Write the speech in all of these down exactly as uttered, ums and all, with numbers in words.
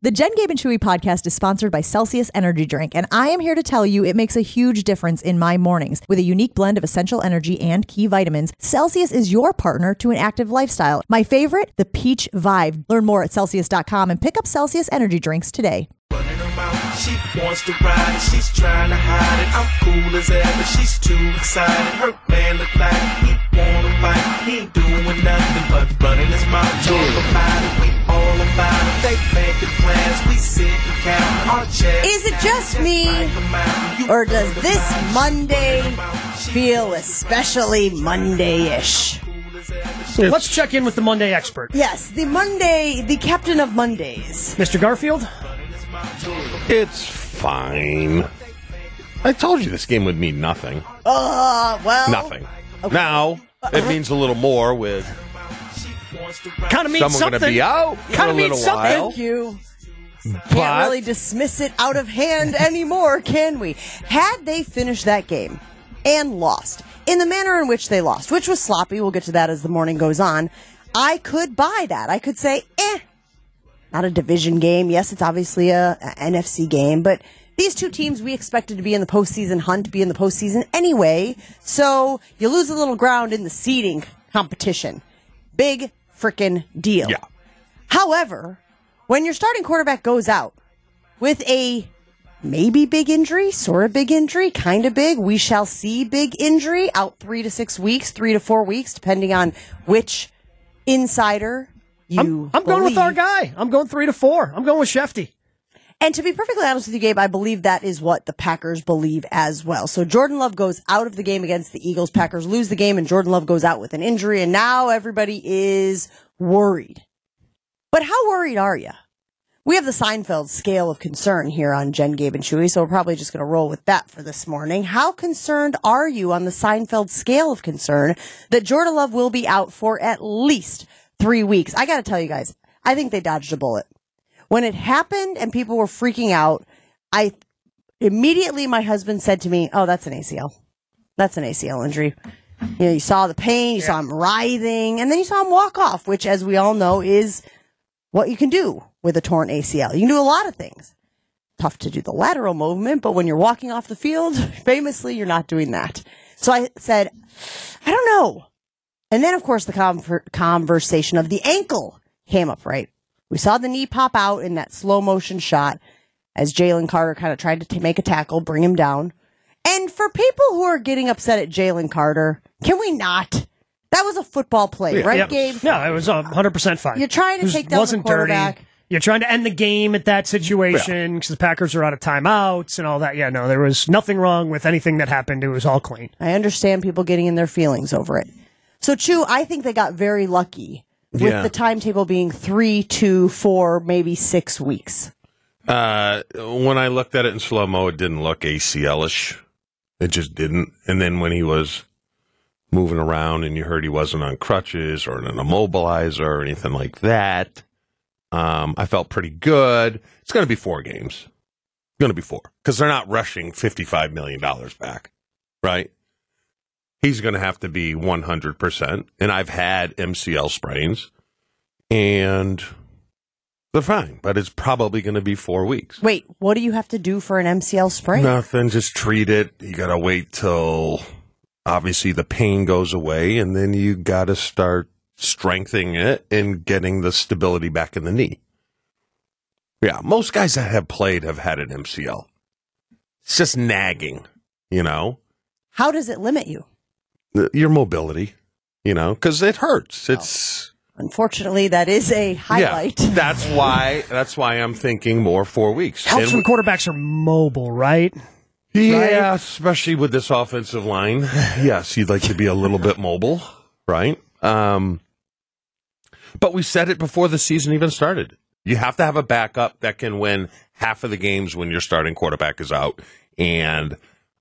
The Jen, Gabe, and Chewy podcast is sponsored by Celsius Energy Drink, and I am here to tell you it makes a huge difference in my mornings. With a unique blend of essential energy and key vitamins, Celsius is your partner to an active lifestyle. My favorite, the Peach Vibe. Learn more at Celsius dot com and pick up Celsius Energy Drinks today. She wants to ride, she's trying to hide it. I'm cool as ever, she's too excited. Her man look like he wanna fight. He ain't doing nothing but running his mouth. Talk about it, we all about it. They making plans, we sit and count our checks. Is it just me, or does this Monday feel especially Monday-ish? Let's check in with the Monday expert. Yes, the Monday, the captain of Mondays. Mister Garfield? It's fine. I told you this game would mean nothing. Uh, well. Nothing. Okay. Now, it means a little more with kind of means someone something. going to be out kind for of a little means something. while. Thank you. But Can't really dismiss it out of hand anymore, can we? Had they finished that game and lost in the manner in which they lost, which was sloppy, we'll get to that as the morning goes on, I could buy that. I could say, eh, not a division game. Yes, it's obviously a, a N F C game, but these two teams we expected to be in the postseason hunt, be in the postseason anyway. So you lose a little ground in the seeding competition. Big frickin' deal. Yeah. However, when your starting quarterback goes out with a maybe big injury, sort of big injury, kind of big, we shall see big injury, out three to six weeks, three to four weeks, depending on which insider you I'm, I'm going with our guy. I'm going three to four. I'm going with Shefty. And to be perfectly honest with you, Gabe, I believe that is what the Packers believe as well. So Jordan Love goes out of the game against the Eagles. Packers lose the game, and Jordan Love goes out with an injury, and now everybody is worried. But how worried are you? We have the Seinfeld scale of concern here on Jen, Gabe, and Chewy, so we're probably just going to roll with that for this morning. How concerned are you on the Seinfeld scale of concern that Jordan Love will be out for at least three weeks? I got to tell you guys, I think they dodged a bullet. When it happened and people were freaking out, I immediately, my husband said to me, oh, that's an A C L. That's an A C L injury. You know, you saw the pain, you yeah. saw him writhing, and then you saw him walk off, which, as we all know, is what you can do with a torn A C L. You can do a lot of things. Tough to do the lateral movement, but when you're walking off the field, famously, you're not doing that. So I said, I don't know. And then, of course, the conver- conversation of the ankle came up, right? We saw the knee pop out in that slow motion shot as Jalen Carter kind of tried to t- make a tackle, bring him down. And for people who are getting upset at Jalen Carter, can we not? That was a football play, yeah, right, yep. Gabe? No, it was one hundred percent fine. You're trying to take down wasn't the quarterback. Dirty. You're trying to end the game at that situation because yeah. the Packers are out of timeouts and all that. Yeah, no, there was nothing wrong with anything that happened. It was all clean. I understand people getting in their feelings over it. So, Chew, I think they got very lucky with yeah. the timetable being three, two, four, maybe six weeks. Uh, when I looked at it in slow-mo, it didn't look A C L-ish. It just didn't. And then when he was moving around and you heard he wasn't on crutches or an immobilizer or anything like that, um, I felt pretty good. It's going to be four games. It's going to be four because they're not rushing fifty-five million dollars back, right? He's going to have to be one hundred percent. And I've had M C L sprains, and they're fine, but it's probably going to be four weeks. Wait, what do you have to do for an M C L sprain? Nothing, just treat it. You got to wait till, obviously, the pain goes away, and then you got to start strengthening it and getting the stability back in the knee. Yeah, most guys that have played have had an M C L. It's just nagging, you know? How does it limit you? Your mobility, you know, because it hurts. It's oh. Unfortunately, that is a highlight. Yeah, that's why. That's why I'm thinking more four weeks. Helps and when quarterbacks are mobile, right? Yeah, right? especially with this offensive line. Yes, you'd like to be a little bit mobile, right? Um, but we said it before the season even started. You have to have a backup that can win half of the games when your starting quarterback is out, and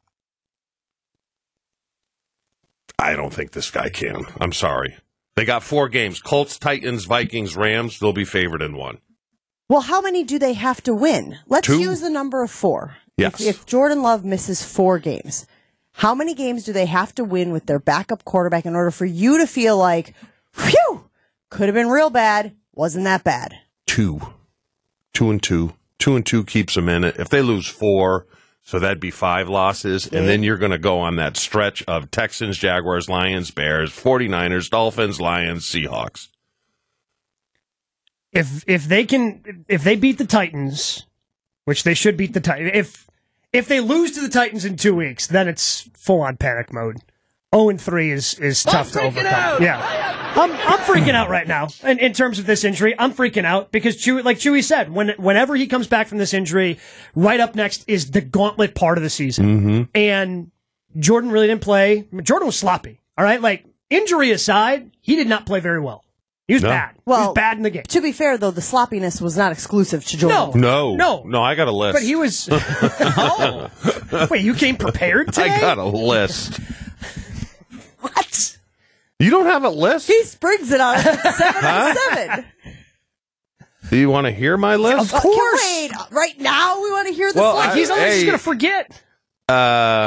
I don't think this guy can. I'm sorry. They got four games. Colts, Titans, Vikings, Rams. They'll be favored in one. Well, how many do they have to win? Let's Two? use the number of four. Yes. If, if Jordan Love misses four games, how many games do they have to win with their backup quarterback in order for you to feel like, phew, could have been real bad, wasn't that bad? Two. Two and two. Two and two keeps them in it. If they lose four, so that'd be five losses, and then you're going to go on that stretch of Texans, Jaguars, Lions, Bears, 49ers, Dolphins, Lions, Seahawks. If if they can, if they beat the Titans, which they should beat the Titans, if if they lose to the Titans in two weeks, then it's full on panic mode. Oh and three is is tough to overcome. out. Yeah, I'm I'm freaking out right now. In, in terms of this injury, I'm freaking out because Chewy, like Chewy said, when whenever he comes back from this injury, right up next is the gauntlet part of the season, Mm-hmm. and Jordan really didn't play. I mean, Jordan was sloppy. All right, like injury aside, he did not play very well. He was No. bad. he Well, was bad in the game. To be fair, though, the sloppiness was not exclusive to Jordan. No. No. No. No, I got a list. But he was. Oh. Wait, you came prepared today? I got a list. What? You don't have a list? He springs it on us at seven Huh? to seven. Do you want to hear my list? Of course. Wait, right now we want to hear the Well, slip. I- He's always Hey. just going to forget. Uh,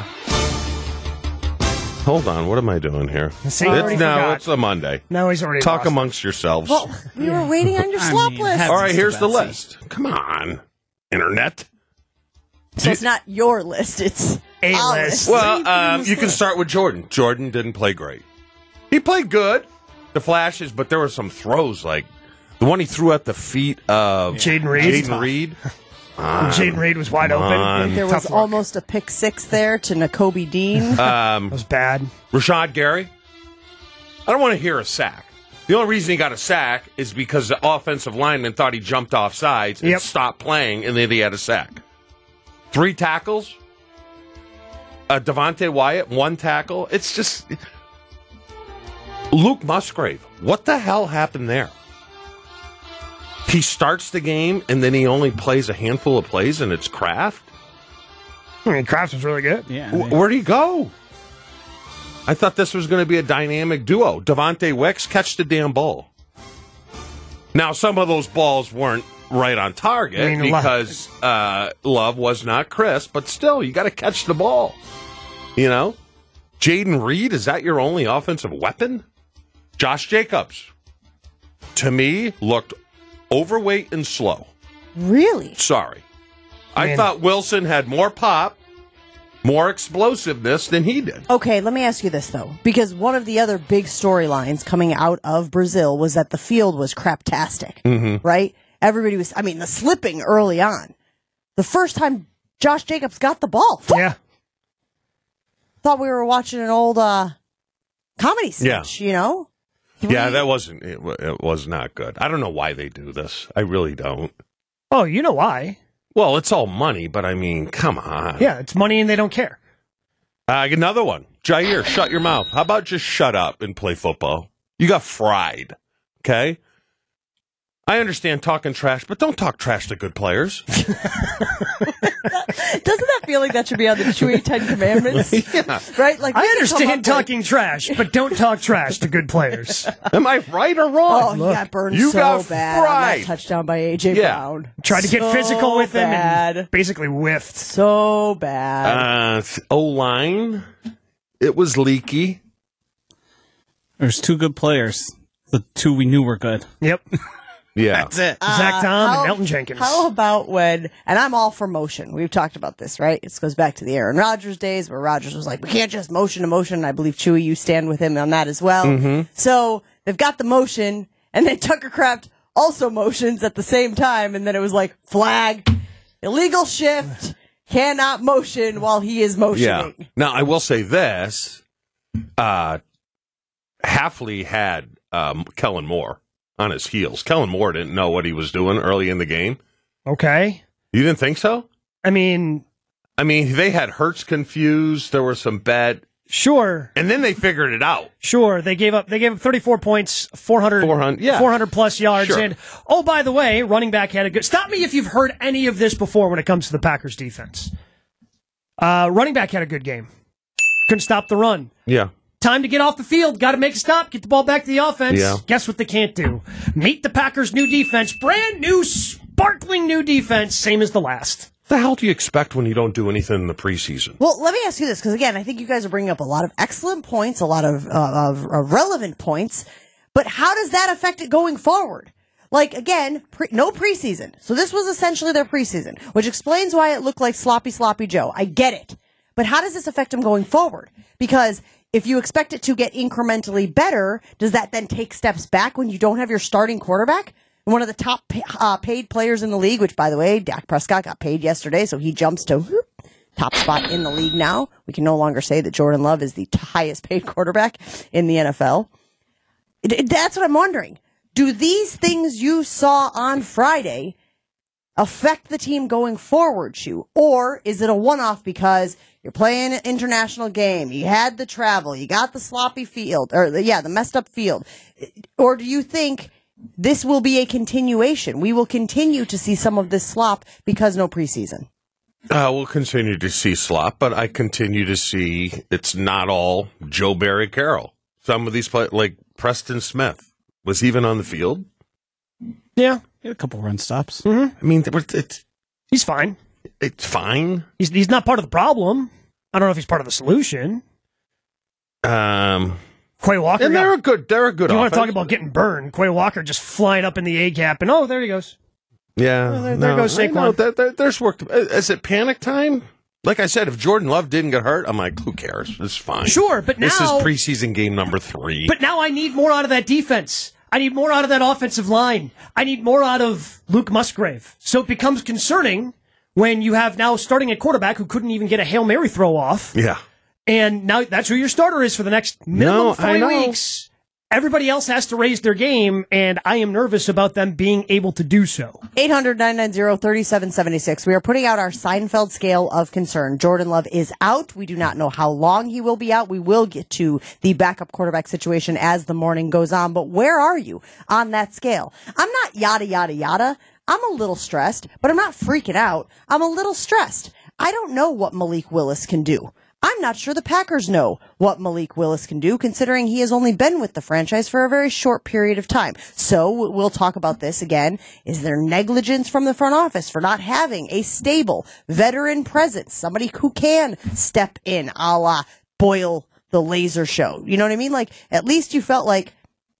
hold on. What am I doing here? See, he already It's, no, forgot. it's a Monday. No, he's already Talk lost. amongst yourselves. Well, we were waiting on your I slop mean, list. have- All right, here's the Betsy. list. Come on, Internet. So it's not your list, it's A our list. Well, um, you can start with Jordan. Jordan didn't play great. He played good, the flashes, but there were some throws like the one he threw at the feet of Jaden Reed. Jaden Reed. Jaden Reed was wide Come open. on. There was Tough look. almost a pick six there to Nakobe Dean. Um, That was bad. Rashad Gary. I don't want to hear a sack. The only reason he got a sack is because the offensive lineman thought he jumped off sides and Yep. stopped playing, and then he had a sack. Three tackles. Uh, Devontae Wyatt, one tackle. It's just Luke Musgrave. What the hell happened there? He starts the game and then he only plays a handful of plays, and it's Kraft. I mean, Kraft was really good. Yeah. Wh- Where'd he go? I thought this was going to be a dynamic duo. Devontae Wicks, catch the damn ball. Now, some of those balls weren't right on target I mean, Love- because uh, Love was not crisp, but still, you got to catch the ball. You know? Jaden Reed, is that your only offensive weapon? Josh Jacobs, to me, looked overweight and slow. Really? Sorry. I Man. thought Wilson had more pop, more explosiveness than he did. Okay, let me ask you this, though. Because one of the other big storylines coming out of Brazil was that the field was craptastic, Mm-hmm. right? Everybody was, I mean, the slipping early on. The first time Josh Jacobs got the ball, Yeah. thought we were watching an old uh, comedy sketch, you know? Yeah, Three- that wasn't, it, wa- it was not good. I don't know why they do this. I really don't. Oh, you know why? Well, it's all money, but I mean, come on. Yeah, it's money and they don't care. Uh, another one. Jair, shut your mouth. How about just shut up and play football? You got fried. Okay? I understand talking trash, but don't talk trash to good players. Doesn't that feel like that should be on the Chewy Ten Commandments? Yeah. Right? Like I we could come understand up with- talking trash, but don't talk trash to good players. Am I right or Oh, wrong? he got burned you so got bad on that fried. touchdown by A J Yeah. Brown. Tried to get So physical with him bad. and basically whiffed. So bad. Uh, O-line, it was leaky. There's two good players. The two we knew were good. Yep. Yeah. That's it. Zach Tom how- and Elton Jenkins. How about when, and I'm all for motion. We've talked about this, right? This goes back to the Aaron Rodgers days where Rodgers was like, we can't just motion to motion. I believe, Chewy, you stand with him on that as well. Mm-hmm. So they've got the motion, and then Tucker Kraft also motions at the same time, and then it was like, flag, illegal shift, cannot motion while he is Yeah. motioning. Now, I will say this. Uh, Halfley had um, Kellen Moore on his heels. Kellen Moore didn't know what he was doing early in the game. Okay. You didn't think so? I mean, I mean, they had Hurts confused. There were some bad, sure. and then they figured it out. Sure, they gave up. They gave up thirty-four points, four hundred, four hundred, yeah. four hundred plus yards, Sure. and oh, by the way, running back had a good. Stop me if you've heard any of this before when it comes to the Packers defense. Uh, running back had a good game. Couldn't stop the run. Yeah. Time to get off the field. Got to make a stop. Get the ball back to the offense. Yeah. Guess what they can't do? Meet the Packers' new defense. Brand new, sparkling new defense. Same as the last. What the hell do you expect when you don't do anything in the preseason? Well, let me ask you this, because again, I think you guys are bringing up a lot of excellent points, a lot of, uh, of uh, relevant points, but how does that affect it going forward? Like, again, pre- no preseason. So this was essentially their preseason, which explains why it looked like sloppy, sloppy Joe. I get it. But how does this affect him going forward? Because if you expect it to get incrementally better, does that then take steps back when you don't have your starting quarterback? One of the top uh, paid players in the league, which, by the way, Dak Prescott got paid yesterday, so he jumps to whoop, top spot in the league now. We can no longer say that Jordan Love is the t- highest paid quarterback in the N F L. It, it, that's what I'm wondering. Do these things you saw on Friday affect the team going forward, Shu? Or is it a one-off because you're playing an international game, you had the travel, you got the sloppy field, or the, yeah, the messed up field? Or do you think this will be a continuation? We will continue to see some of this slop because no preseason. Uh, we'll continue to see slop, but I continue to see it's not all Joe Barry Carroll. Some of these players, like Preston Smith, was even on the field. Yeah. He had a couple run stops. Mm-hmm. I mean, it's, he's fine. It's fine. He's he's not part of the problem. I don't know if he's part of the solution. Um... Quay Walker. And they're a good, they're a good You offense. want to talk about getting burned? Quay Walker just flying up in the A gap, and oh, there he goes. Yeah, oh, there, there no, goes Saquon. No, there, there, there's work. To, is it panic time? Like I said, if Jordan Love didn't get hurt, I'm like, who cares? It's fine. Sure, but now this is preseason game number three. But now I need more out of that defense. I need more out of that offensive line. I need more out of Luke Musgrave. So it becomes concerning when you have now starting a quarterback who couldn't even get a Hail Mary throw off. Yeah. And now that's who your starter is for the next minimum No, three I know. weeks. Everybody else has to raise their game, and I am nervous about them being able to do so. eight hundred, nine nine zero, three seven seven six. We are putting out our Seinfeld scale of concern. Jordan Love is out. We do not know how long he will be out. We will get to the backup quarterback situation as the morning goes on. But where are you on that scale? I'm not yada, yada, yada. I'm a little stressed, but I'm not freaking out. I'm a little stressed. I don't know what Malik Willis can do. I'm not sure the Packers know what Malik Willis can do, considering he has only been with the franchise for a very short period of time. So we'll talk about this again. Is there negligence from the front office for not having a stable veteran presence, somebody who can step in, a la Boyle the Laser Show? You know what I mean? Like, at least you felt like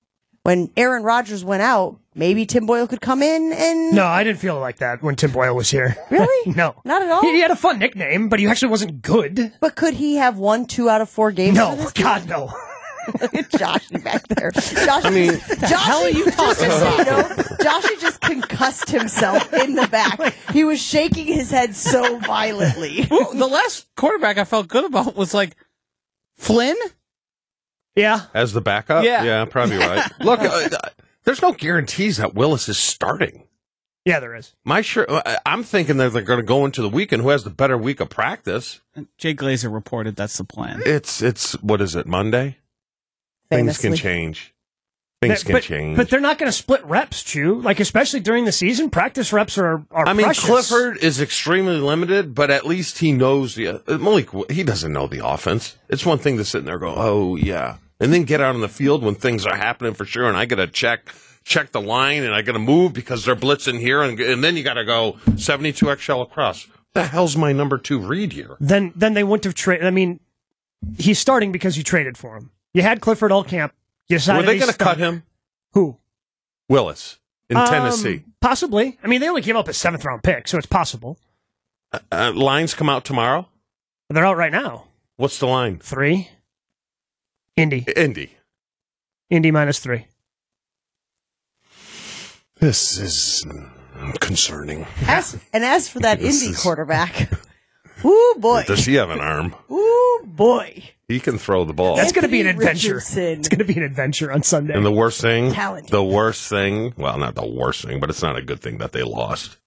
when Aaron Rodgers went out, maybe Tim Boyle could come in and... No, I didn't feel like that when Tim Boyle was here. Really? No. Not at all? He, he had a fun nickname, but he actually wasn't good. But could he have won two out of four games? No, for this God, team? no. Look at Joshy back there. Josh, I mean, Joshy, hell are you talking about? You know, Joshy just concussed himself in the back. He was shaking his head so violently. Well, the last quarterback I felt good about was like Flynn. Yeah. As the backup? Yeah. Yeah, probably right. Look, uh, there's no guarantees that Willis is starting. Yeah, there is. My sure, I'm thinking that they're going to go into the weekend. Who has the better week of practice? Jay Glazer reported that's the plan. It's, it's what is it, Monday? Things can Famously. change. Things That- can but, change. But they're not going to split reps, Chew. Like, especially during the season, practice reps are, are I mean, precious. Clifford is extremely limited, but at least he knows the uh, Malik. He doesn't know the offense. It's one thing to sit in there and go, "Oh yeah," and then get out on the field when things are happening for sure. And I got to check check the line, and I got to move because they're blitzing here, and and then you got to go seventy-two X L across. What the hell's my number two read here? Then, then they wouldn't have traded. I mean, he's starting because you traded for him. You had Clifford all camp. You decided Were they he's going to cut starting. him? Who? Willis in Um, Tennessee. Possibly. I mean, they only gave up a seventh round pick, so it's possible. Uh, uh, lines come out tomorrow. They're out right now. What's the line? Three. Indy. Indy. Indy minus three. This is concerning. As, and as for that This Indy is- quarterback, ooh boy, Does he have an arm? ooh boy. He can throw the ball. That's going to be an Anthony adventure. Richardson. It's going to be an adventure on Sunday. And the worst thing, Talented. the worst thing, well, not the worst thing, but it's not a good thing that they lost.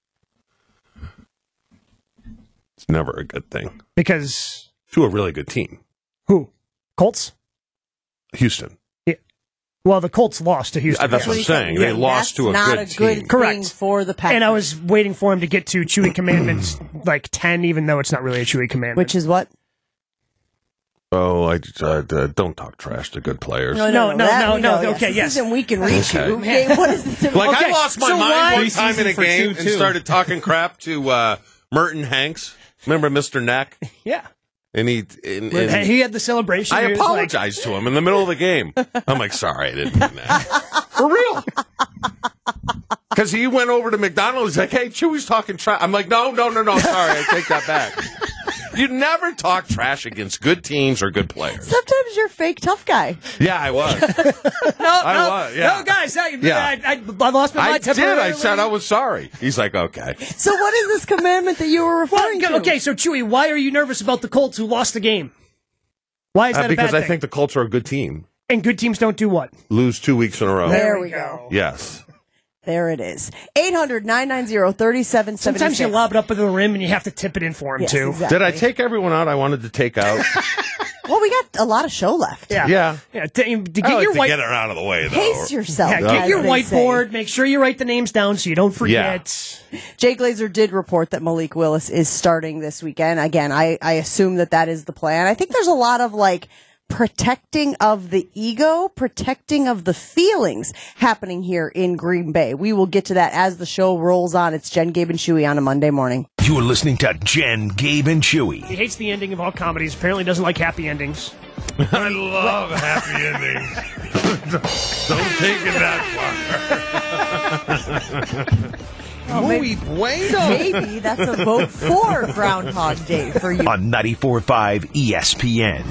It's never a good thing. Because To a really good team. who? Colts? Houston. Well, the Colts lost to Houston. Uh, that's yes. what I'm saying. They Yeah, lost to a that's not good a good team. Correct. thing for the Packers. And I was waiting for him to get to Chewy Commandments like ten, even though it's not really a Chewy Commandment. which is what? Oh, I uh, uh, don't talk trash to good players. no, no, that no, we no, know, yes. okay, This yes. isn't we can reach Okay. you. Okay, what is the Like, Okay, I lost my so mind why- one time in a Preseason for game two, and too. started talking crap to uh, Merton Hanks. Remember Mister Neck? Yeah. And he, and, But and he had the celebration. I He was like- apologized to him in the middle of the game. I'm like, sorry, I didn't mean that. For real. Because he went over to McDonald's. He's like, hey, Chewy's talking trash. I'm like, no, no, no, no. Sorry, I take that back. You never talk trash against good teams or good players. Sometimes you're fake tough guy. Yeah, I was. No, I no, was, yeah. no, guys, I, Yeah. I, I, I lost my I mind did. I temporarily. said I was sorry. He's like, okay. So what is this commandment that you were Well, referring to? okay, so Chewy, why are you nervous about the Colts who lost the game? Why is Uh, that a because bad I thing? think the Colts are a good team. And good teams don't do what? Lose two weeks in a row. There we go. Yes. There it is. eight hundred, nine nine zero, three seven seven six. Sometimes you lob it up to the rim and you have to tip it in for him, Yes, too. exactly. Did I take everyone out I wanted to take out? Well, we got a lot of show left. Yeah. Yeah. Yeah, to, to get I like your to white, get it out of the way, though. Pace yourself. yeah, get as your they whiteboard. say. Make sure you write the names down so you don't forget. Jay Glazer did report that Malik Willis is starting this weekend. Again, I, I assume that that is the plan. I think there's a lot of like protecting of the ego, protecting of the feelings happening here in Green Bay. We will get to that as the show rolls on. It's Jen, Gabe, and Chewy on a Monday morning. You are listening to Jen, Gabe, and Chewy. He hates the ending of all comedies. Apparently doesn't like happy endings. I love happy endings. Don't take it that far. Muy bueno. Maybe that's a vote for Groundhog Day for you. On ninety-four point five E S P N.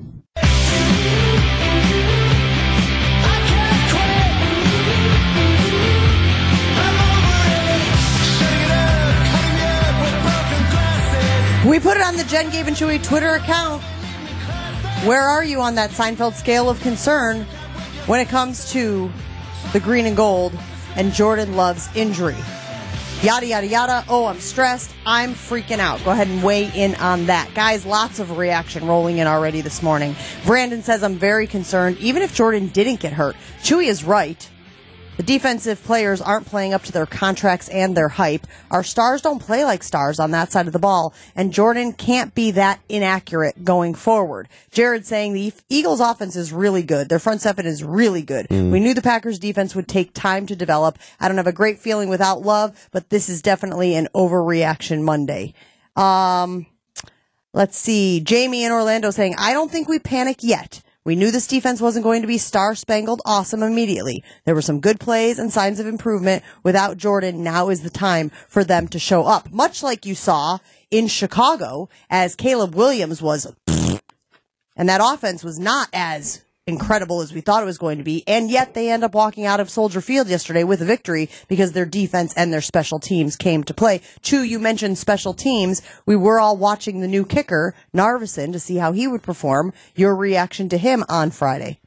We put it on the Jen, Gabe, and Chewy Twitter account. Where are you on that Seinfeld scale of concern when it comes to the green and gold and Jordan Love's injury? Yada, yada, yada. Oh, I'm stressed. I'm freaking out. Go ahead and weigh in on that. Guys, lots of reaction rolling in already this morning. Brandon says, I'm very concerned, even if Jordan didn't get hurt. Chewy is right. The defensive players aren't playing up to their contracts and their hype. Our stars don't play like stars on that side of the ball, and Jordan can't be that inaccurate going forward. Jared saying the Eagles' offense is really good. Their front seven is really good. Mm. We knew the Packers' defense would take time to develop. I don't have a great feeling without Love, but this is definitely an overreaction Monday. Um, let's see. Jamie in Orlando saying, I don't think we panic yet. We knew this defense wasn't going to be star-spangled awesome immediately. There were some good plays and signs of improvement. Without Jordan, now is the time for them to show up. Much like you saw in Chicago, as Caleb Williams was, and that offense was not as incredible as we thought it was going to be, and yet they end up walking out of Soldier Field yesterday with a victory because their defense and their special teams came to play. Chu, you mentioned special teams. We were all watching the new kicker, Narveson, to see how he would perform. Your reaction to him on Friday?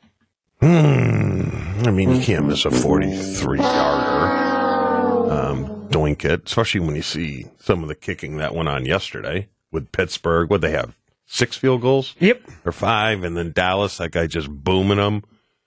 Hmm. I mean, you can't miss a forty-three yarder. Um, doink it, especially when you see some of the kicking that went on yesterday with Pittsburgh. What'd they have? Six field goals? Yep. Or five, and then Dallas, that guy just booming them.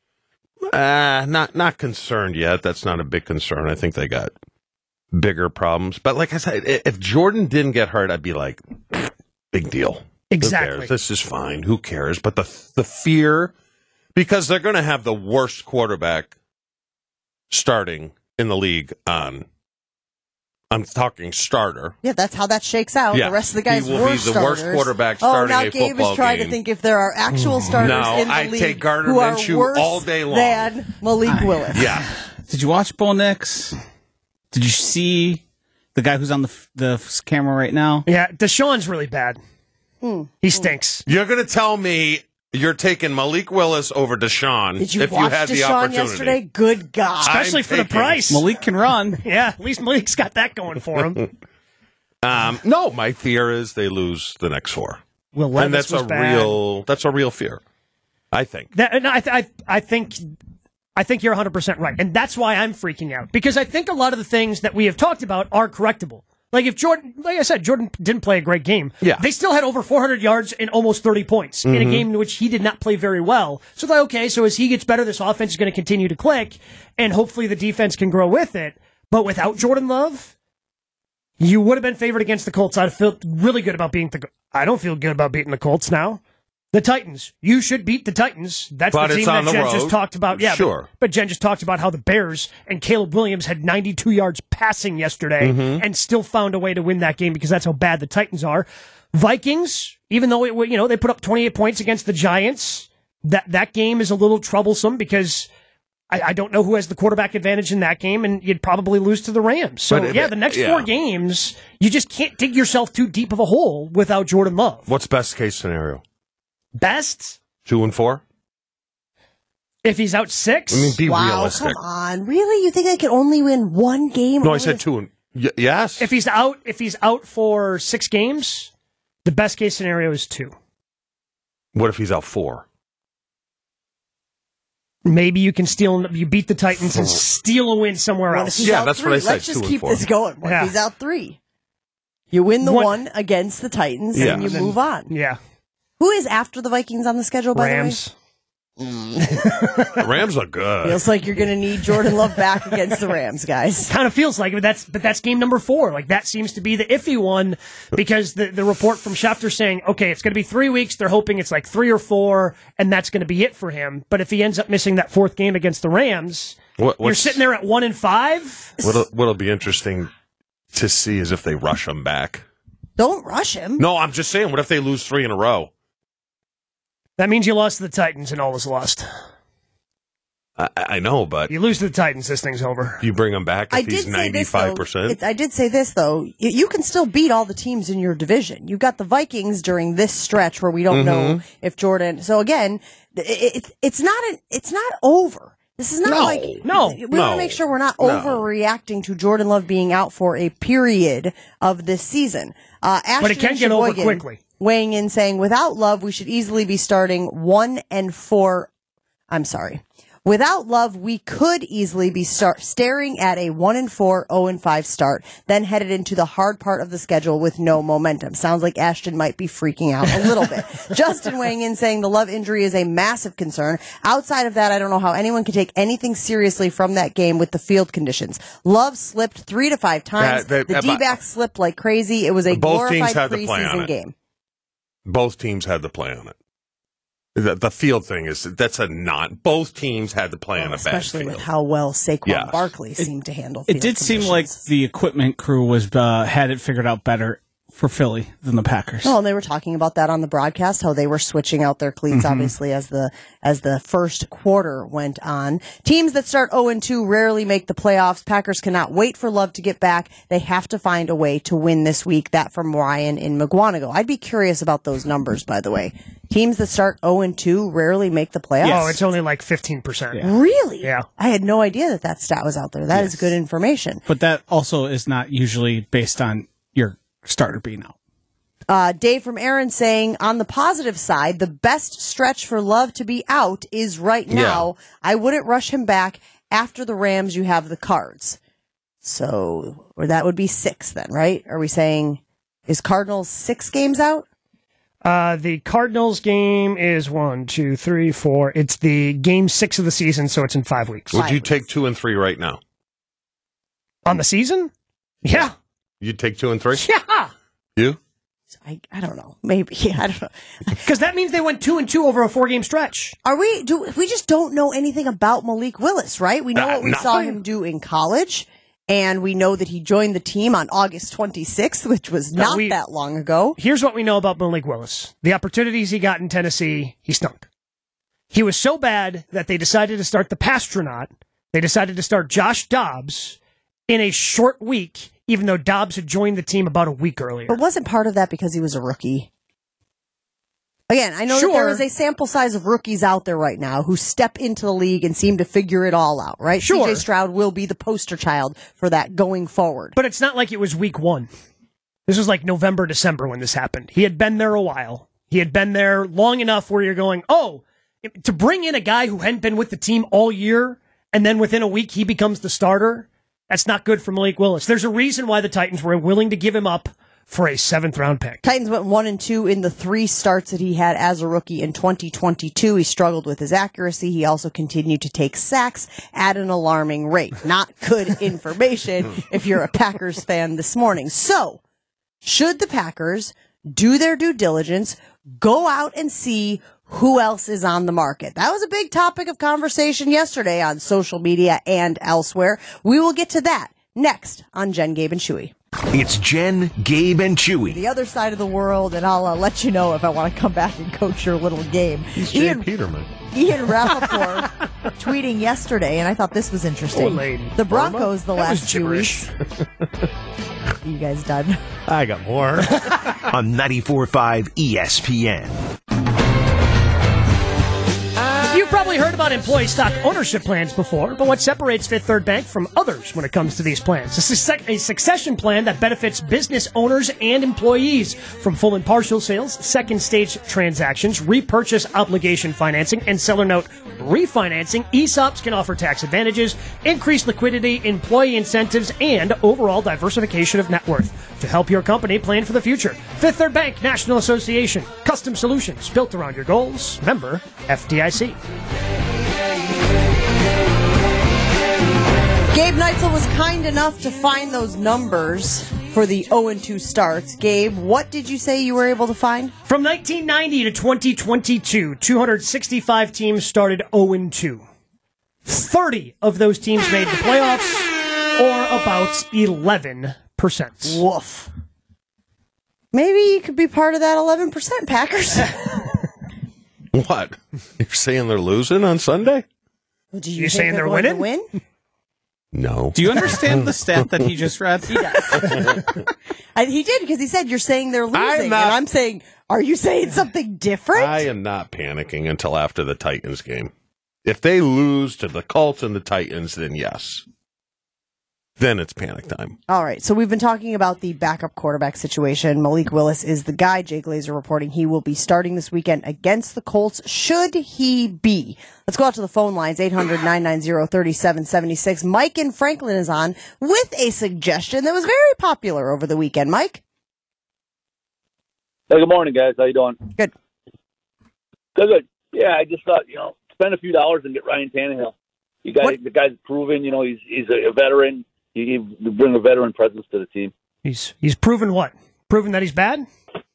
Uh, not not concerned yet. That's not a big concern. I think they got bigger problems. But like I said, if Jordan didn't get hurt, I'd be like, big deal. Exactly. Who cares? This is fine. Who cares? But the the fear, because they're going to have the worst quarterback starting in the league on. I'm talking starter. Yeah, that's how that shakes out. Yeah. The rest of the guys He will were be the worst starters. quarterback Oh, starting now a Gabe football is trying game. to think if there are actual starters No, in the I league take Gardner who are Minshew worse all day long. than Malik Willis. Yeah. Did you watch Bo Nix? Did you see the guy who's on the the camera right now? Yeah, Deshaun's really bad. Hmm. He stinks. You're going to tell me you're taking Malik Willis over Deshaun Did you if watch you had the Deshaun opportunity. yesterday? Good God. Especially I'm for the taking- price. Malik can run. Yeah, at least Malik's got that going for him. Um, no, my fear is they lose the next four, Will Levis and that's was a bad. real that's a real fear. I think. That, and I, th- I, I think, I think you're one hundred percent right, and that's why I'm freaking out because I think a lot of the things that we have talked about are correctable. Like if Jordan, like I said, Jordan didn't play a great game. Yeah. They still had over four hundred yards and almost thirty points Mm-hmm. in a game in which he did not play very well. So like, okay, so as he gets better, this offense is going to continue to click, and hopefully the defense can grow with it. But without Jordan Love, you would have been favored against the Colts. I feel really good about beating the. I don't feel good about beating the Colts now. The Titans. You should beat the Titans. That's But the it's team on that the Jen road. just talked about. Yeah, Sure. But, but Jen just talked about how the Bears and Caleb Williams had ninety-two yards passing yesterday Mm-hmm. and still found a way to win that game because that's how bad the Titans are. Vikings, even though it, you know they put up twenty-eight points against the Giants, that that game is a little troublesome because I, I don't know who has the quarterback advantage in that game, and you'd probably lose to the Rams. So But it- yeah, the next yeah. four games, you just can't dig yourself too deep of a hole without Jordan Love. What's best case scenario? Best Two and four? if he's out six. I mean, be Wow, realistic. come on. Really? You think I could only win one game? No, I Only said if- two and y- yes. If he's out, if he's out for six games, the best case scenario is two. What if he's out four? Maybe you can steal. You beat the Titans and steal a win somewhere What if else. he's Yeah, out that's what three? I said, Let's just two and keep four. this going. What Yeah. if he's out three? You win the One- one against the Titans, Yeah. and you And then- move on. Yeah, Who is after the Vikings on the schedule, by Rams. The Rams are the way? good. Feels like you're going to need Jordan Love back against the Rams, guys. Kind of feels like it, but that's but that's game number four. Like that seems to be the iffy one because the the report from Schefter saying, okay, it's going to be three weeks. They're hoping it's like three or four, and that's going to be it for him. But if he ends up missing that fourth game against the Rams, What, you're what's- sitting there at one and five. What'll, what'll be interesting to see is if they rush him back. Don't rush him. No, I'm just saying, what if they lose three in a row? That means you lost to the Titans, and all is lost. I, I know, but You lose to the Titans, this thing's over. you bring him back if I he's did say this though. ninety-five percent. It's- I did say this though. Y- You can still beat all the teams in your division. You've got the Vikings during this stretch where we don't know Mm-hmm. if Jordan. So again, it, it, it's not an, it's not over. This is not No. like No. We want No. to make sure we're not No. overreacting to Jordan Love being out for a period of this season. Uh, But it Ashton can get over Sheboygan quickly. Weighing in, saying without Love, we should easily be starting one and four. I'm sorry. Without Love, we could easily be start staring at a one and four, zero and five start, then headed into the hard part of the schedule with no momentum. Sounds like Ashton might be freaking out a little bit. Justin weighing in, saying the Love injury is a massive concern. Outside of that, I don't know how anyone can take anything seriously from that game with the field conditions. Love slipped three to five times. Yeah, they- the uh, D-backs slipped like crazy. It was a Both teams glorified had to play on preseason it. game. Both teams had to play on it. The, the field thing is that's a not. Both teams had to play on a bad Especially field. with how well Saquon Yes. Barkley seemed to handle It field did seem like conditions. the equipment crew was uh, had it figured out better for Philly than the Packers. Oh, and they were talking about that on the broadcast, how they were switching out their cleats, obviously, as the as the first quarter went on. Teams that start oh and two rarely make the playoffs. Packers cannot wait for Love to get back. They have to find a way to win this week. That from Ryan in McGuanago. I'd be curious about those numbers, by the way. Teams that start oh and two rarely make the playoffs. Oh, it's only like fifteen percent. Really? Yeah. I had no idea that that stat was out there. That is good information. But that also is not usually based on your starter being out. Uh, Dave from Aaron saying, on the positive side, the best stretch for Love to be out is right now. I wouldn't rush him back. After the Rams, you have the Cards. So, or that would be six then, right? Are we saying, is Cardinals six games out? Uh, the Cardinals game is one, two, three, four. It's the game six of the season, so it's in five weeks. Would you Five take two and three right now? On the season? Yeah. You'd take two and three? Yeah. You? I, I don't know. Maybe. I don't know. Because that means they went two and two over a four game stretch. Are we, do, we just don't know anything about Malik Willis, right? We know Uh, what we saw nothing. him do in college. And we know that he joined the team on August twenty-sixth, which was No, not we- that long ago. Here's what we know about Malik Willis. The opportunities he got in Tennessee, he stunk. He was so bad that they decided to start the Pastronaut. They decided to start Josh Dobbs in a short week, even though Dobbs had joined the team about a week earlier. But wasn't part of that because he was a rookie? Again, I know that there Sure. is a sample size of rookies out there right now who step into the league and seem to figure it all out, right? Sure. C J Stroud will be the poster child for that going forward. But it's not like it was week one. This was like November, December when this happened. He had been there a while. He had been there long enough where you're going, oh, to bring in a guy who hadn't been with the team all year and then within a week he becomes the starter, that's not good for Malik Willis. There's a reason why the Titans were willing to give him up for a seventh round pick. Titans went one and two in the three starts that he had as a rookie in twenty twenty-two. He struggled with his accuracy. He also continued to take sacks at an alarming rate. Not good information if you're a Packers fan this morning. So, should the Packers do their due diligence, go out and see who else is on the market. That was a big topic of conversation yesterday on social media and elsewhere. We will get to that next on Jen, Gabe, and Chewy. It's Jen, Gabe, and Chewy. The other side of the world, and I'll uh, let you know if I want to come back and coach your little game. He's Jay Ian, Peterman. Ian Rappaport tweeting yesterday, and I thought this was interesting. Oh, lady. The Broncos the That last was few gibberish. weeks. You guys done? I got more. On ninety-four point five E S P N. You've probably heard about employee stock ownership plans before, but what separates Fifth Third Bank from others when it comes to these plans? A, suc- a succession plan that benefits business owners and employees from full and partial sales, second stage transactions, repurchase obligation financing, and seller note refinancing. E S O Ps can offer tax advantages, increased liquidity, employee incentives, and overall diversification of net worth to help your company plan for the future. Fifth Third Bank National Association. Custom solutions built around your goals. Member F D I C. Gabe Neitzel was kind enough to find those numbers for the oh and two starts. Gabe, what did you say you were able to find? From nineteen ninety to twenty twenty-two, two hundred sixty-five teams started oh and two. thirty of those teams made the playoffs, or about eleven percent. Woof. Maybe you could be part of that eleven percent, Packers. What? You're saying they're losing on Sunday? Do you You're think saying they're going to winning? Win? No. Do you understand the stat that he just read? He does. I, he did, because he said you're saying they're losing. I'm not- and I'm saying, are you saying something different? I am not panicking until after the Titans game. If they lose to the Colts and the Titans, then yes. Then it's panic time. All right, so we've been talking about the backup quarterback situation. Malik Willis is the guy. Jay Glazer reporting he will be starting this weekend against the Colts. Should he be? Let's go out to the phone lines, eight hundred, nine nine zero, three seven seven six. Mike in Franklin is on with a suggestion that was very popular over the weekend. Mike? Hey, good morning, guys. How you doing? Good. Good, good. Yeah, I just thought, you know, spend a few dollars and get Ryan Tannehill. You guys, What? the guy's proven, you know, he's he's a veteran. You bring a veteran presence to the team. He's he's proven what? Proven that he's bad?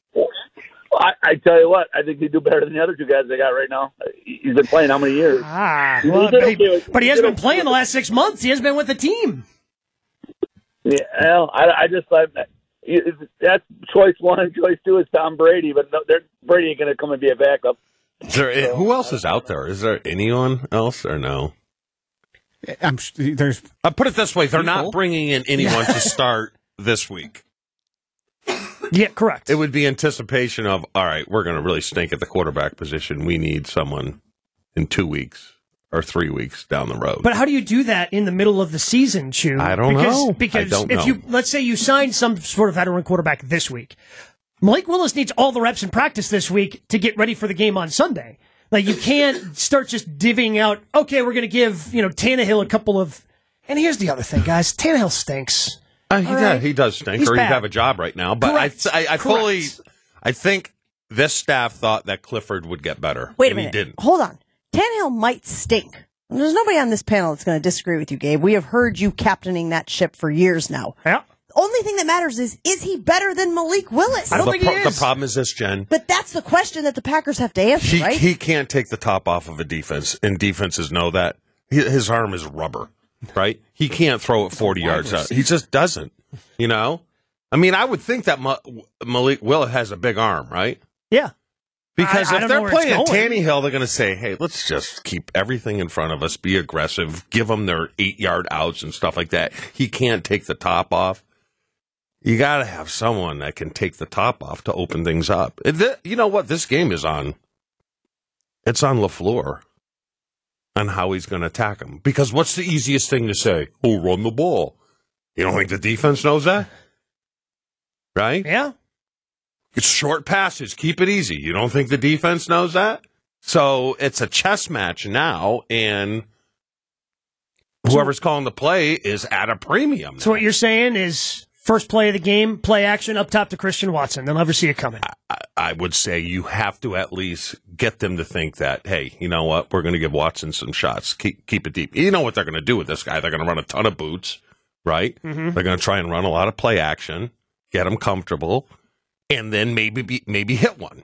I, I tell you what, I think he'd do better than the other two guys they got right now. He's been playing how many years? Ah, He well, did but, he, okay with- but he he hasn't did been okay playing with- the last six months. He hasn't been with the team. Yeah, well, I, I just thought that's choice one and choice two is Tom Brady, but no, they're, Brady ain't going to come and be a backup. Is there, who else is out there? Is there anyone else or no? I'm sh- there's I'll put it this way. They're People? not bringing in anyone to start this week. Yeah, correct. It would be anticipation of, all right, we're going to really stink at the quarterback position. We need someone in two weeks or three weeks down the road. But how do you do that in the middle of the season, Chew? I don't because, know. Because I don't if know. you let's say you sign some sort of veteran quarterback this week, Malik Willis needs all the reps in practice this week to get ready for the game on Sunday. Like, you can't start just divvying out, okay, we're going to give, you know, Tannehill a couple of... And here's the other thing, guys. Tannehill stinks. Uh, he, All does, right. he does stink, He's or he'd bad. have a job right now. But I, Correct. I, I fully, Correct. I think this staff thought that Clifford would get better. Wait a and minute. He didn't. Hold on. Tannehill might stink. There's nobody on this panel that's going to disagree with you, Gabe. We have heard you captaining that ship for years now. Yeah. Only thing that matters is, is he better than Malik Willis? I don't the, think he pro- is. the problem is this, Jen. But that's the question that the Packers have to answer, He, right? he can't take the top off of a defense, and defenses know that. He, his arm is rubber, right? He can't throw it forty yards out. He just doesn't, you know? I mean, I would think that Ma- Malik Willis has a big arm, right? Yeah. Because I- I if don't know they're where it's playing going. Tannehill, they're going to say, hey, let's just keep everything in front of us, be aggressive, give them their eight-yard outs and stuff like that. He can't take the top off. You got to have someone that can take the top off to open things up. And th- you know what? This game is on. It's on LaFleur on how he's going to attack him. Because what's the easiest thing to say? Oh, run the ball. You don't think the defense knows that? Right? Yeah. It's short passes. Keep it easy. You don't think the defense knows that? So it's a chess match now, and whoever's calling the play is at a premium. So what you're saying is first play of the game, play action up top to Christian Watson. They'll never see it coming. I, I would say you have to at least get them to think that, hey, you know what? We're going to give Watson some shots. Keep, keep it deep. You know what they're going to do with this guy. They're going to run a ton of boots, right? Mm-hmm. They're going to try and run a lot of play action, get him comfortable. and then maybe be, maybe hit one.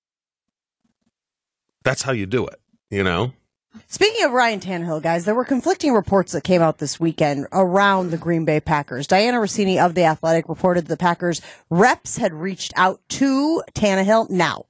That's how you do it, you know? Speaking of Ryan Tannehill, guys, there were conflicting reports that came out this weekend around the Green Bay Packers. Diana Rossini of The Athletic reported the Packers reps had reached out to Tannehill. Now,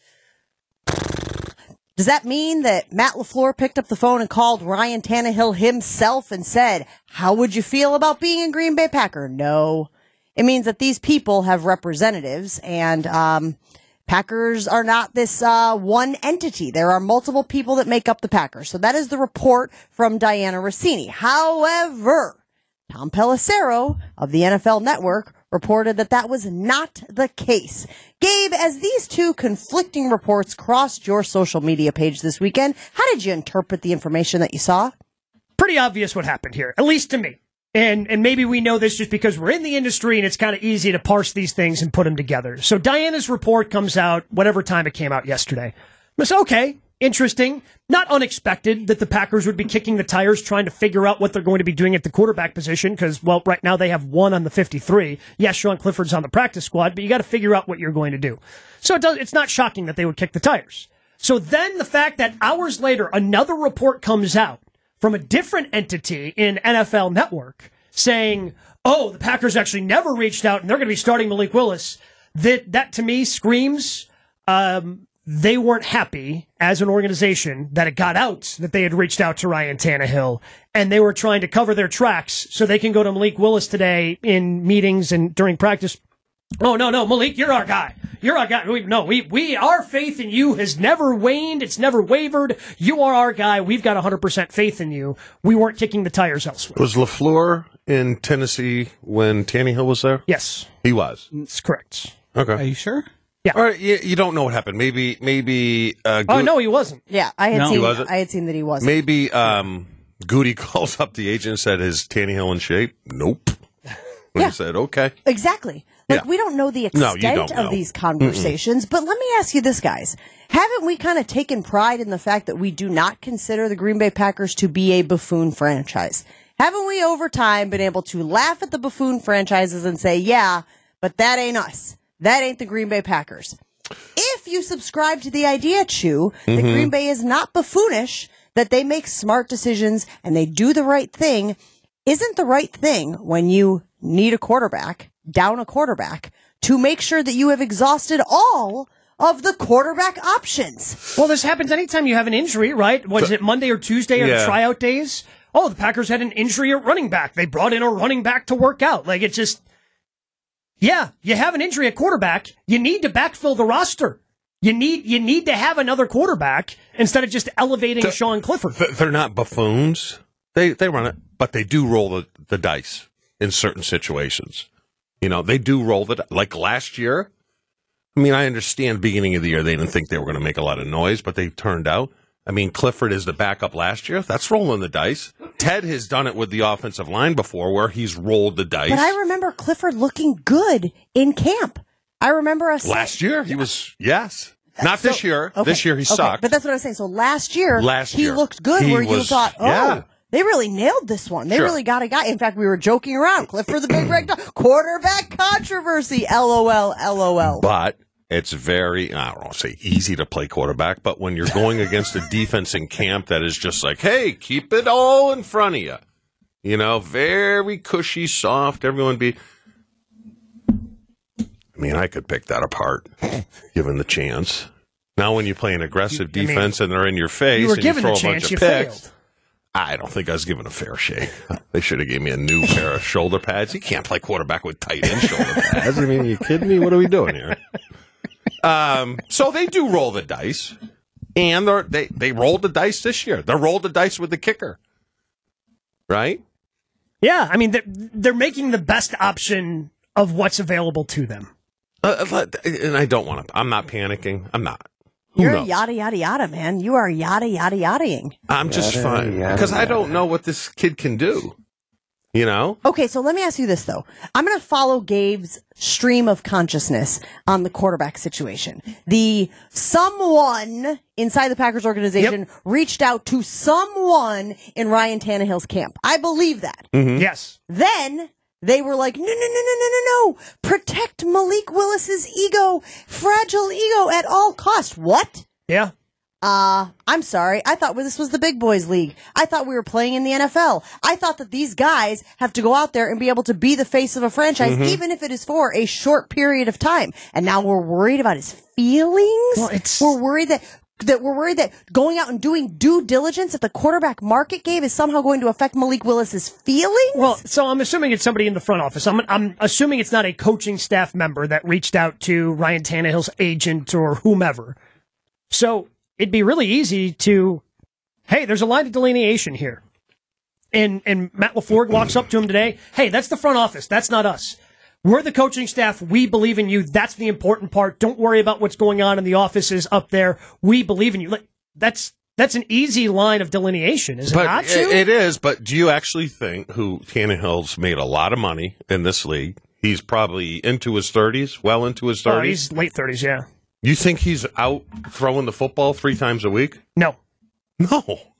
does that mean that Matt LaFleur picked up the phone and called Ryan Tannehill himself and said, how would you feel about being a Green Bay Packer? No. It means that these people have representatives, and um, Packers are not this uh, one entity. There are multiple people that make up the Packers. So that is the report from Diana Rossini. However, Tom Pelissero of the N F L Network reported that that was not the case. Gabe, as these two conflicting reports crossed your social media page this weekend, how did you interpret the information that you saw? Pretty obvious what happened here, at least to me. And and maybe we know this just because we're in the industry and it's kind of easy to parse these things and put them together. So Diana's report comes out whatever time it came out yesterday. It's okay, interesting, not unexpected that the Packers would be kicking the tires trying to figure out what they're going to be doing at the quarterback position because, well, right now they have one on the fifty-three. Yes, Sean Clifford's on the practice squad, but you got to figure out what you're going to do. So it does, it's not shocking that they would kick the tires. So then the fact that hours later another report comes out from a different entity in N F L Network saying, oh, the Packers actually never reached out and they're going to be starting Malik Willis, that, that to me screams um, they weren't happy as an organization that it got out that they had reached out to Ryan Tannehill and they were trying to cover their tracks so they can go to Malik Willis today in meetings and during practice. Oh, no, no, Malik, you're our guy. You're our guy. We, no, we, we, our faith in you has never waned. It's never wavered. You are our guy. We've got one hundred percent faith in you. We weren't kicking the tires elsewhere. Was LaFleur in Tennessee when Tannehill was there? Yes. He was. That's correct. Okay. Are you sure? Yeah. All right, you, you don't know what happened. Maybe, maybe, uh, Oh, Go- no, he wasn't. Yeah, I had No. seen. He wasn't? I had seen that he wasn't. maybe, um, Goody calls up the agent and said, is Tannehill in shape? Nope. And Yeah. he said, okay. Exactly. Like, Yeah. we don't know the No, you extent don't of know. these conversations, but let me ask you this, guys. Haven't we kind of taken pride in the fact that we do not consider the Green Bay Packers to be a buffoon franchise? Haven't we over time been able to laugh at the buffoon franchises and say, yeah, but that ain't us. That ain't the Green Bay Packers. If you subscribe to the idea, Chew, that Mm-hmm. Green Bay is not buffoonish, that they make smart decisions and they do the right thing, isn't the right thing when you need a quarterback, down a quarterback, to make sure that you have exhausted all of the quarterback options? Well, this happens anytime you have an injury, right? Was it Monday or Tuesday or Yeah. the tryout days? Oh, the Packers had an injury at running back. They brought in a running back to work out. Like, it's just, yeah, you have an injury at quarterback. You need to backfill the roster. You need you need to have another quarterback instead of just elevating The- Sean Clifford. Th- They're not buffoons. They they run it, but they do roll the, the dice in certain situations. You know, they do roll the di- like last year. I mean, I understand beginning of the year they didn't think they were going to make a lot of noise, but they turned out. I mean, Clifford is the backup last year. That's rolling the dice. Ted has done it with the offensive line before, where he's rolled the dice. But I remember Clifford looking good in camp. I remember us Last year, he was yes. Not So- this year. okay, This year he okay, sucked. But that's what I was saying. So last year, Last he year, looked good he where you was- thought, oh, yeah. they really nailed this one. They Sure. really got a guy. In fact, we were joking around. Clifford the Big Red Dog. Quarterback controversy. LOL, LOL. But it's very, I don't want to say easy to play quarterback, but when you're going against a defense in camp that is just like, hey, keep it all in front of you. You know, very cushy, soft, everyone be. I mean, I could pick that apart, given the chance. Now, when you play an aggressive You- I mean, defense and they're in your face You were and given you the throw a bunch chance, of you picks, failed. I don't think I was given a fair shake. They should have gave me a new pair of shoulder pads. You can't play quarterback with tight end shoulder pads. I mean, are you kidding me? What are we doing here? Um, so they do roll the dice, and they're, they they rolled the dice this year. They rolled the dice with the kicker, right? Yeah, I mean, they're, they're making the best option of what's available to them. Uh, and I don't want to. I'm not panicking. I'm not. Who You're knows? yada, yada, yada, man. You are yada, yada, yadaing. I'm just fine because I don't know what this kid can do. You know? Okay, so let me ask you this, though. I'm going to follow Gabe's stream of consciousness on the quarterback situation. The someone inside the Packers organization Yep. reached out to someone in Ryan Tannehill's camp. I believe that. Mm-hmm. Yes. Then they were like, no, no, no, no, no, no, no. Protect Malik Willis's ego, fragile ego at all costs. What? Yeah. Uh, I'm sorry. I thought this was the big boys league. I thought we were playing in the N F L. I thought that these guys have to go out there and be able to be the face of a franchise, mm-hmm. even if it is for a short period of time. And now we're worried about his feelings. Well, it's... We're worried that that we're worried that going out and doing due diligence at the quarterback market game is somehow going to affect Malik Willis's feelings. Well, so I'm assuming it's somebody in the front office. I'm, I'm assuming it's not a coaching staff member that reached out to Ryan Tannehill's agent or whomever. So it'd be really easy to, hey, there's a line of delineation here. And and Matt LaFleur walks up to him today, hey, that's the front office. That's not us. We're the coaching staff. We believe in you. That's the important part. Don't worry about what's going on in the offices up there. We believe in you. Like, that's that's an easy line of delineation, is it but not? It, it is, but do you actually think who Tannehill's made a lot of money in this league? He's probably into his thirties, well into his thirties. Oh, he's late thirties, yeah. You think he's out throwing the football three times a week? No. No.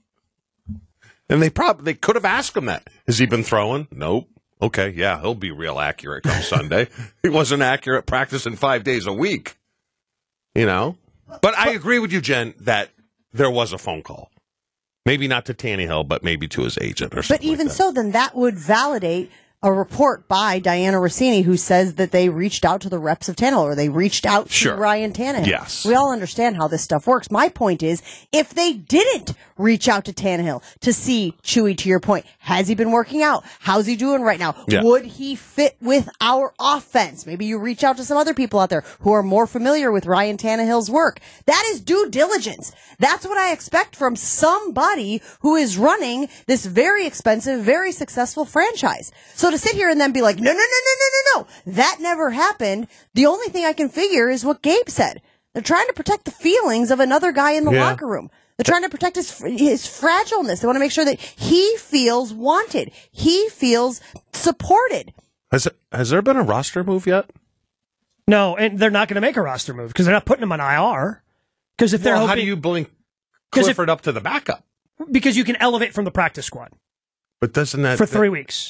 And they probably they could have asked him that. Has he been throwing? Nope. Okay, yeah, he'll be real accurate come Sunday. He wasn't accurate practicing five days a week. You know? But I agree with you, Jen, that there was a phone call. Maybe not to Tannehill, but maybe to his agent or something. But even like that. so, then that would validate a report by Diana Rossini who says that they reached out to the reps of Tannehill or they reached out to Sure. Ryan Tannehill. Yes. We all understand how this stuff works. My point is, if they didn't reach out to Tannehill to see, Chewy, to your point, has he been working out? How's he doing right now? Yeah. Would he fit with our offense? Maybe you reach out to some other people out there who are more familiar with Ryan Tannehill's work. That is due diligence. That's what I expect from somebody who is running this very expensive, very successful franchise. So to sit here and then be like, no, no, no, no, no, no, no, that never happened. The only thing I can figure is what Gabe said. They're trying to protect the feelings of another guy in the Yeah. locker room. They're trying to protect his his fragileness. They want to make sure that he feels wanted. He feels supported. Has it, has there been a roster move yet? No, and they're not going to make a roster move because they're not putting him on I R. Because if they're Well, hoping, how do you blink 'Cause Clifford up to the backup? because you can elevate from the practice squad But doesn't that for three weeks.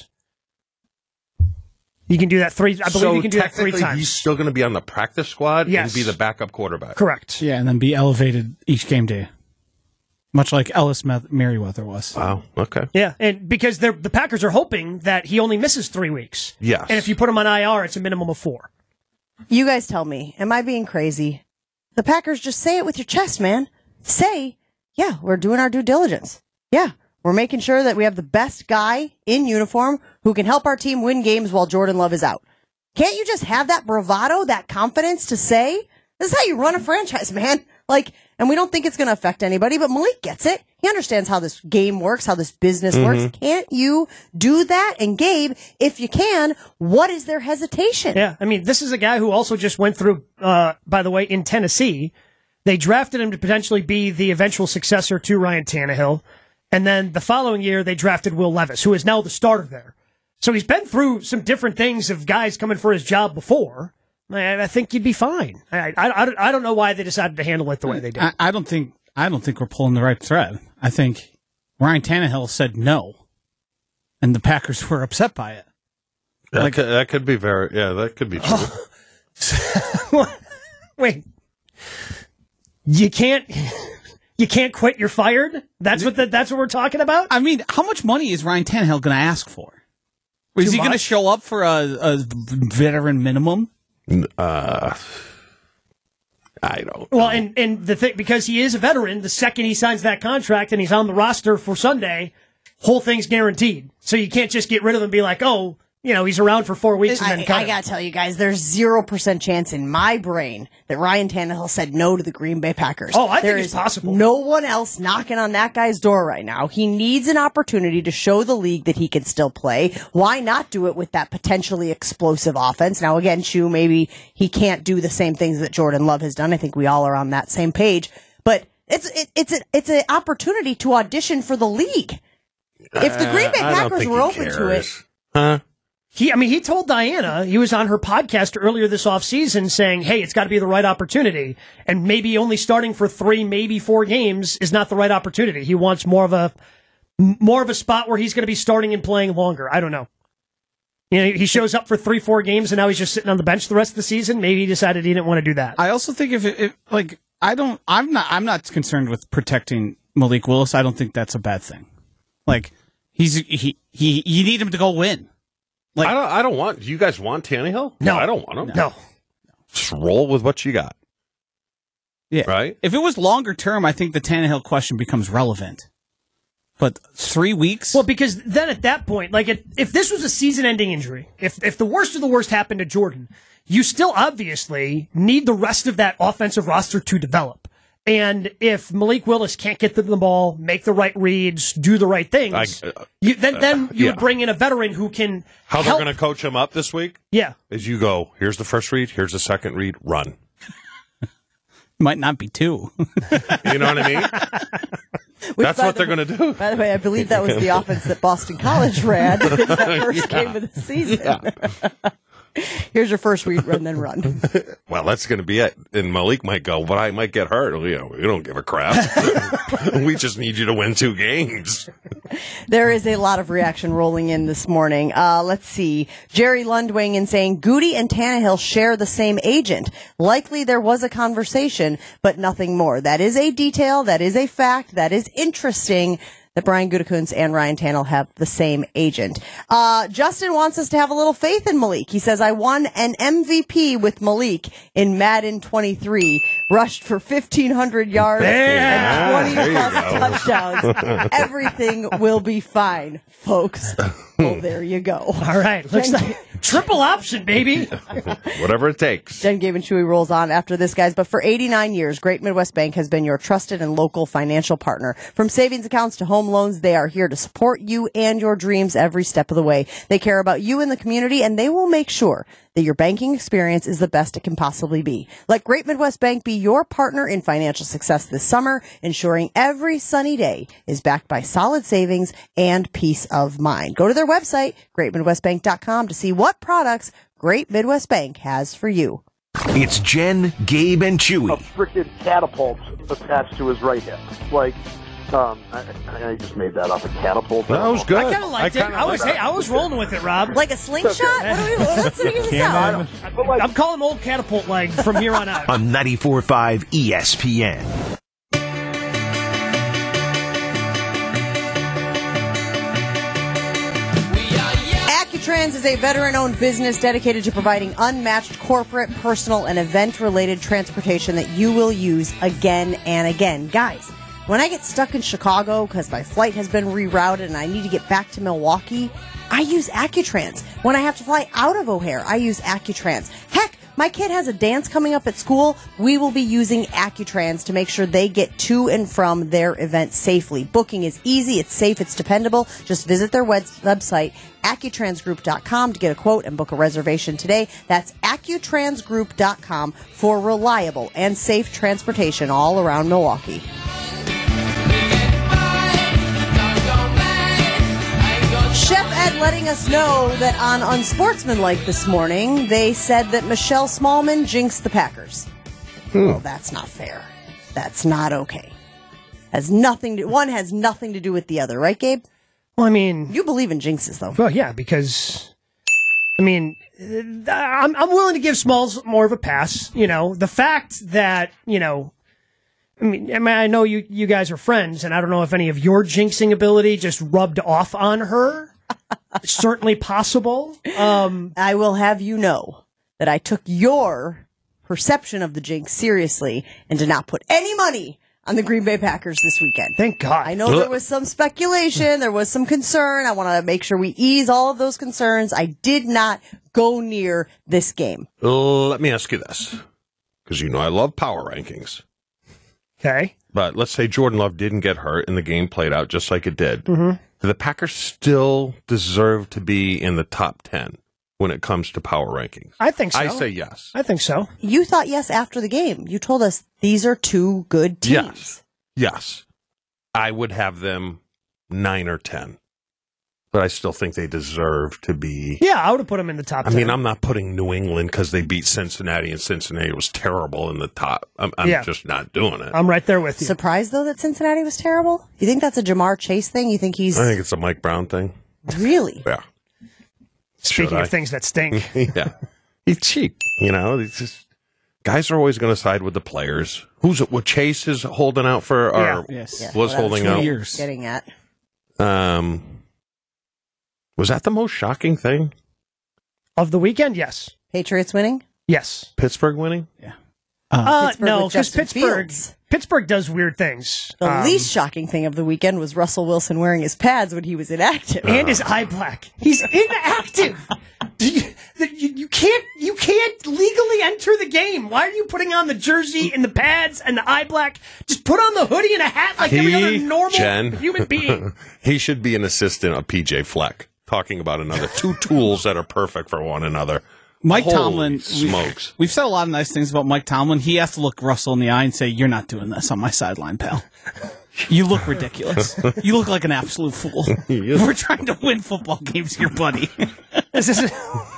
You can do that three. I believe so you can do that three technically times. he's still going to be on the practice squad Yes. and be the backup quarterback. Correct. Yeah, and then be elevated each game day. Much like Ellis Meth- Merriweather was. Wow. Okay. Yeah, and because they're, the Packers are hoping that he only misses three weeks. Yes. And if you put him on I R, it's a minimum of four. You guys tell me, am I being crazy? The Packers, just say it with your chest, man. Say, yeah, we're doing our due diligence. Yeah, we're making sure that we have the best guy in uniform who can help our team win games while Jordan Love is out. Can't you just have that bravado, that confidence to say, this is how you run a franchise, man? Like, and we don't think it's going to affect anybody, but Malik gets it. He understands how this game works, how this business Mm-hmm. works. Can't you do that? And Gabe, if you can, what is their hesitation? Yeah, I mean, this is a guy who also just went through, uh, by the way, in Tennessee. They drafted him to potentially be the eventual successor to Ryan Tannehill. And then the following year, they drafted Will Levis, who is now the starter there. So he's been through some different things of guys coming for his job before. I, I think you'd be fine. I, I, I don't know why they decided to handle it the way they did. I, I don't think I don't think we're pulling the right thread. I think Ryan Tannehill said no, and the Packers were upset by it. That, Like- could, that could be very, yeah, that could be true. Wait, you can't, you can't quit. You're fired. That's what the, that's what we're talking about. I mean, how much money is Ryan Tannehill going to ask for? Is Too he going to much? show up for a, a veteran minimum? Uh, I don't Well, know. and, and the thing, because he is a veteran, the second he signs that contract and he's on the roster for Sunday, whole thing's guaranteed. So you can't just get rid of him and be like, oh, you know, he's around for four weeks and I, then cut I him. gotta tell you guys, there's zero percent chance in my brain that Ryan Tannehill said no to the Green Bay Packers. Oh, I think There it's is possible. No one else knocking on that guy's door right now. He needs an opportunity to show the league that he can still play. Why not do it with that potentially explosive offense? Now, again, Chew, maybe he can't do the same things that Jordan Love has done. I think we all are on that same page. But it's it, it's a, it's an opportunity to audition for the league. If the Green Bay Uh, I don't Packers think were he open to it. cares. Huh? He, I mean, he told Diana, he was on her podcast earlier this offseason saying, hey, it's got to be the right opportunity. And maybe only starting for three, maybe four games is not the right opportunity. He wants more of a, more of a spot where he's going to be starting and playing longer. I don't know. You know, he shows up for three, four games, and now he's just sitting on the bench the rest of the season. Maybe he decided he didn't want to do that. I also think if it, if, like, I don't, I'm not, I'm not concerned with protecting Malik Willis. I don't think that's a bad thing. Like, he's, he, he, you need him to go win. Like, I don't, I don't want, do you guys want Tannehill? No. I don't want him. No. Just roll with what you got. Yeah. Right? If it was longer term, I think the Tannehill question becomes relevant. But three weeks? Well, because then at that point, like it, if this was a season-ending injury, if if the worst of the worst happened to Jordan, you still obviously need the rest of that offensive roster to develop. And if Malik Willis can't get to the ball, make the right reads, do the right things, I, uh, you, then then you yeah. would bring in a veteran who can How help. they're going to coach him up this week? Yeah. Is you go, here's the first read, here's the second read, run. Might not be two. You know what I mean? Which, That's by what the- they're going to do. By the way, I believe that was the offense that Boston College ran in that first Yeah. game of the season. Here's your first read, run, then run. Well, that's going to be it. And Malik might go, but I might get hurt. You know, we don't give a crap. We just need you to win two games. There is a lot of reaction rolling in this morning. Uh, let's see. Jerry Lundwing in saying, Goody and Tannehill share the same agent. Likely there was a conversation, but nothing more. That is a detail. That is a fact. That is interesting that Brian Gutekunst and Ryan Tannehill have the same agent. Uh, Justin wants us to have a little faith in Malik. He says, I won an M V P with Malik in Madden twenty-three, rushed for fifteen hundred yards Yeah. and twenty plus touchdowns. Everything will be fine, folks. Well, there you go. All right. Looks like triple option, baby. Whatever it takes. Jen Gabe and Chewy rolls on after this, guys. But for eighty-nine years, Great Midwest Bank has been your trusted and local financial partner. From savings accounts to home loans, they are here to support you and your dreams every step of the way. They care about you and the community, and they will make sure that your banking experience is the best it can possibly be. Let Great Midwest Bank be your partner in financial success this summer, ensuring every sunny day is backed by solid savings and peace of mind. Go to their website, great midwest bank dot com, to see what products Great Midwest Bank has for you. It's Jen, Gabe, and a Chewy. freaking catapult attached to his right hip. Like, um, I, I just made that up. A catapult. That was good. I kind of liked I it. kinda I was, liked hey, I was rolling with it, Rob. Like a slingshot? What do we, let's figure this out. But like, I'm calling him old catapult leg from here on out. On ninety-four point five E S P N. AccuTrans is a veteran-owned business dedicated to providing unmatched corporate, personal, and event-related transportation that you will use again and again. Guys, when I get stuck in Chicago because my flight has been rerouted and I need to get back to Milwaukee, I use AccuTrans. When I have to fly out of O'Hare, I use AccuTrans. Heck, my kid has a dance coming up at school. We will be using AccuTrans to make sure they get to and from their event safely. Booking is easy, it's safe, it's dependable. Just visit their web- website, accutrans group dot com, to get a quote and book a reservation today. That's accutrans group dot com for reliable and safe transportation all around Milwaukee. Chef Ed letting us know that on Unsportsmanlike this morning, they said that Michelle Smallman jinxed the Packers. Well, that's not fair. That's not okay. Has nothing to, one has nothing to do with the other, right, Gabe? Well, I mean, You believe in jinxes, though. well, yeah, because I mean, uh, I'm I'm willing to give Smalls more of a pass. You know, the fact that you know. I mean, I mean, I know you, you guys are friends, and I don't know if any of your jinxing ability just rubbed off on her. It's certainly possible. Um, I will have you know that I took your perception of the jinx seriously and did not put any money on the Green Bay Packers this weekend. thank God. I know there was some speculation, there was some concern. I want to make sure we ease all of those concerns. I did not go near this game. Let me ask you this, because you know I love power rankings. Okay. But let's say Jordan Love didn't get hurt and the game played out just like it did. Mm-hmm. Do the Packers still deserve to be in the top ten when it comes to power rankings? I think so. I say yes. I think so. You thought yes after the game. You told us these are two good teams. Yes. Yes. I would have them nine or ten. But I still think they deserve to be. Yeah, I would have put them in the top I ten. mean, I'm not putting New England because they beat Cincinnati and Cincinnati was terrible in the top. I'm, I'm Yeah. just not doing it. I'm right there with you. Surprised, though, that Cincinnati was terrible? You think that's a Jamar Chase thing? You think he's I think it's a Mike Brown thing. really? Yeah. Speaking Should of I? things that stink. Yeah. He's cheap. You know, it's just, guys are always going to side with the players. Who's what Chase is holding out for, or Yeah. Yes. Yeah, was what I holding two out. years. Getting at. Um, was that the most shocking thing? Of the weekend, yes. Patriots winning? Yes. Pittsburgh winning? Uh, Pittsburgh no, with because Justin Pittsburgh, Fields. Pittsburgh does weird things. The Um, least shocking thing of the weekend was Russell Wilson wearing his pads when he was inactive. and his eye black. He's inactive. Do you, the- you, you can't you can't legally enter the game. Why are you putting on the jersey and the pads and the eye black? Just put on the hoodie and a hat like every He- other normal Jen. human being. He should be an assistant of P J Fleck, talking about another two tools that are perfect for one another. Mike Holy Tomlin, we- smokes. We've said a lot of nice things about Mike Tomlin. He has to look Russell in the eye and say, "You're not doing this on my sideline, pal. You look ridiculous. You look like an absolute fool. We're trying to win football games here, buddy." This is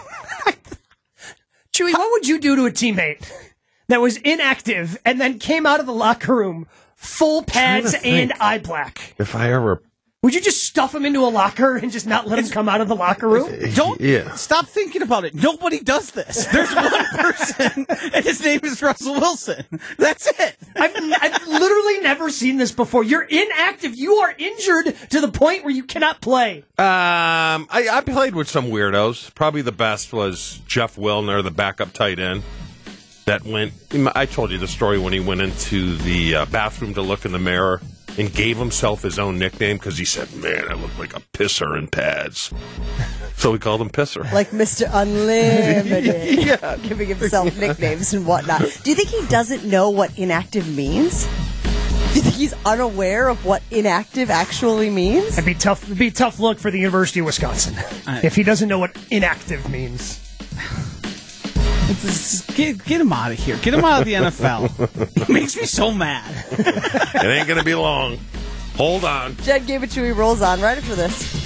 Chewy, what would you do to a teammate that was inactive and then came out of the locker room full pads to and think. eye black? If I ever, Would you just stuff him into a locker and just not let him come out of the locker room? Don't Yeah. stop thinking about it. Nobody does this. There's one person, and his name is Russell Wilson. That's it. I've, I've literally never seen this before. You're inactive. You are injured to the point where you cannot play. um, I, I played with some weirdos. Probably the best was Jeff Wilner, the backup tight end. That went. I told you the story when he went into the uh, bathroom to look in the mirror and gave himself his own nickname because he said, "Man, I look like a pisser in pads." So we called him Pisser. Like Mister Unlimited. Yeah. Giving himself nicknames and whatnot. Do you think he doesn't know what inactive means? Do you think he's unaware of what inactive actually means? It'd be tough. It'd be a tough look for the University of Wisconsin if he doesn't know what inactive means. It's just- get, get him out of here. Get him out of the N F L. He makes me so mad. It ain't going to be long. Hold on. Jen gave it to he rolls on right after this.